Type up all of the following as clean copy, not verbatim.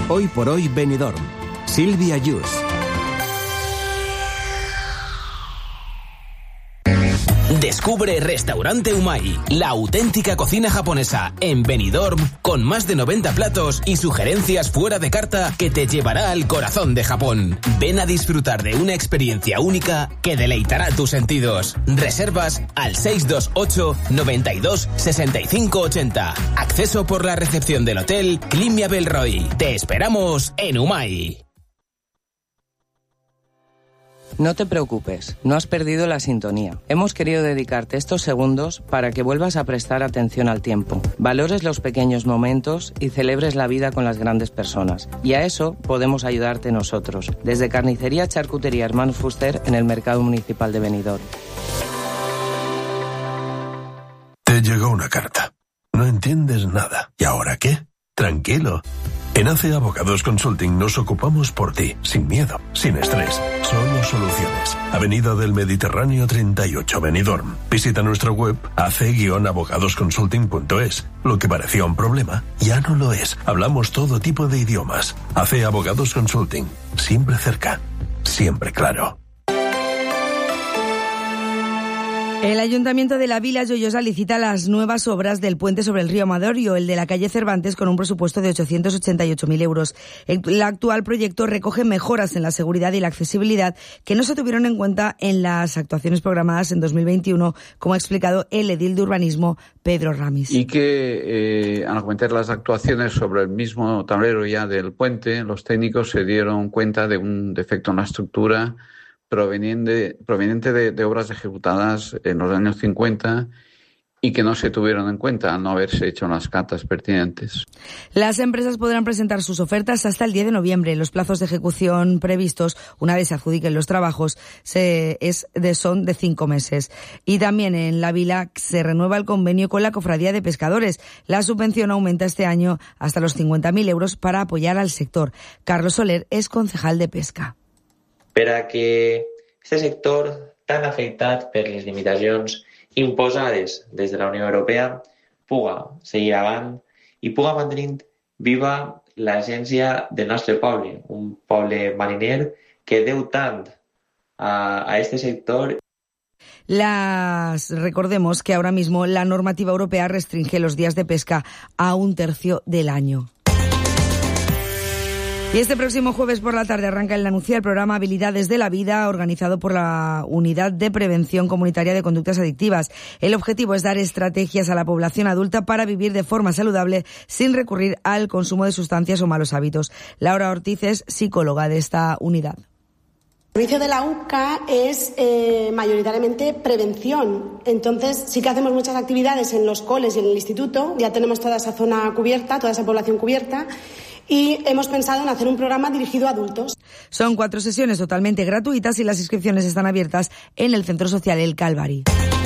Hoy por hoy Benidorm. Silvia Yus. Descubre Restaurante Umai, la auténtica cocina japonesa en Benidorm, con más de 90 platos y sugerencias fuera de carta que te llevará al corazón de Japón. Ven a disfrutar de una experiencia única que deleitará tus sentidos. Reservas al 628 92 65 80. Acceso por la recepción del hotel Climia Belroy. Te esperamos en Umai. No te preocupes, no has perdido la sintonía. Hemos querido dedicarte estos segundos para que vuelvas a prestar atención al tiempo, valores los pequeños momentos y celebres la vida con las grandes personas. Y a eso podemos ayudarte nosotros, desde Carnicería Charcutería Hermanos Fuster en el Mercado Municipal de Benidorm. Te llegó una carta. No entiendes nada. ¿Y ahora qué? Tranquilo. En AC Abogados Consulting nos ocupamos por ti, sin miedo, sin estrés. Solo soluciones. Avenida del Mediterráneo 38, Benidorm. Visita nuestra web ac-abogadosconsulting.es. Lo que parecía un problema, ya no lo es. Hablamos todo tipo de idiomas. AC Abogados Consulting. Siempre cerca. Siempre claro. El Ayuntamiento de la Vila Joiosa licita las nuevas obras del puente sobre el río Amador, el de la calle Cervantes, con un presupuesto de 888.000 euros. El actual proyecto recoge mejoras en la seguridad y la accesibilidad que no se tuvieron en cuenta en las actuaciones programadas en 2021, como ha explicado el edil de urbanismo, Pedro Ramis. Y que al comentar las actuaciones sobre el mismo tablero ya del puente, los técnicos se dieron cuenta de un defecto en la estructura proveniente de obras ejecutadas en los años 50 y que no se tuvieron en cuenta al no haberse hecho las catas pertinentes. Las empresas podrán presentar sus ofertas hasta el 10 de noviembre. Los plazos de ejecución previstos, una vez se adjudiquen los trabajos, son de 5 meses. Y también en la Vila se renueva el convenio con la Cofradía de Pescadores. La subvención aumenta este año hasta los 50.000 euros para apoyar al sector. Carlos Soler es concejal de Pesca. Per a que este sector tan afectat per les limitacions imposades des de la Unió Europea puga seguir avant i puga mantenir viva l'essència del nostre poble, un poble mariner que deu tant a este sector. Recordemos que ahora mismo la normativa europea restringe los días de pesca a 1/3 del año. Y este próximo jueves por la tarde arranca en la Nucía el programa Habilidades de la Vida, organizado por la Unidad de Prevención Comunitaria de Conductas Adictivas. El objetivo es dar estrategias a la población adulta para vivir de forma saludable sin recurrir al consumo de sustancias o malos hábitos. Laura Ortiz es psicóloga de esta unidad. El servicio de la UCA es mayoritariamente prevención. Entonces sí que hacemos muchas actividades en los coles y en el instituto. Ya tenemos toda esa zona cubierta, toda esa población cubierta. Y hemos pensado en hacer un programa dirigido a adultos. Son 4 sesiones totalmente gratuitas y las inscripciones están abiertas en el Centro Social El Calvari.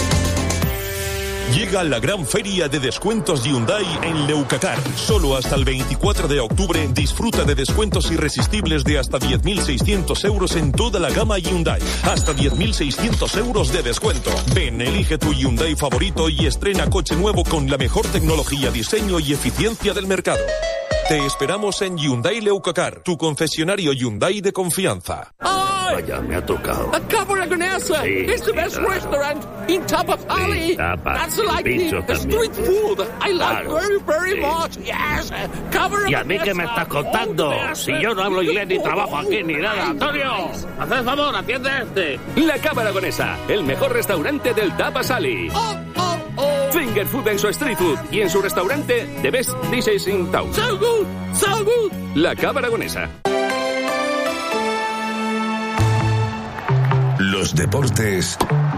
Llega la gran feria de descuentos Hyundai en Leucacar. Solo hasta el 24 de octubre disfruta de descuentos irresistibles de hasta 10.600 euros en toda la gama Hyundai. Hasta 10.600 euros de descuento. Ven, elige tu Hyundai favorito y estrena coche nuevo con la mejor tecnología, diseño y eficiencia del mercado. Te esperamos en Hyundai Leucacar, tu concesionario Hyundai de confianza. Vaya, me ha tocado. A Cabra Gonesa. Sí, It's the best restaurant in Tapa Valley. Sí, tapas, that's like the también. street food. I like Claro, very sí. much. Yes. Cabra ¿Y a mí qué me estás contando? Si yo no hablo inglés ni trabajo aquí ni nada. Antonio, haz el favor, atiende a este. La Cabra Aragonesa, el mejor restaurante del Tapa Valley. Finger food en su street food y en su restaurante The Best Dishes in Town. So good, so good. La Cabra Aragonesa. Los deportes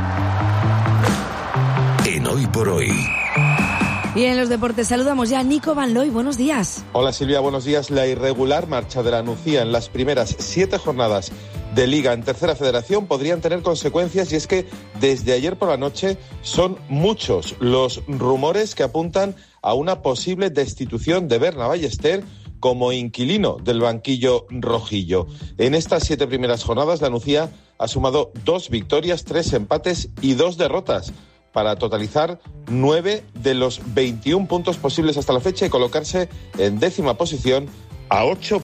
en Hoy por Hoy. Y en los deportes saludamos ya a Nico Van Looy. Buenos días. Hola Silvia, buenos días. La irregular marcha de la Nucía en las primeras 7 jornadas de Liga en Tercera Federación podrían tener consecuencias, y es que desde ayer por la noche son muchos los rumores que apuntan a una posible destitución de Berna Ballester como inquilino del banquillo rojillo. En estas 7 primeras jornadas la Nucía ha sumado 2 victorias, 3 empates y 2 derrotas, para totalizar 9 de los 21 puntos posibles hasta la fecha y colocarse en 10ª posición a 8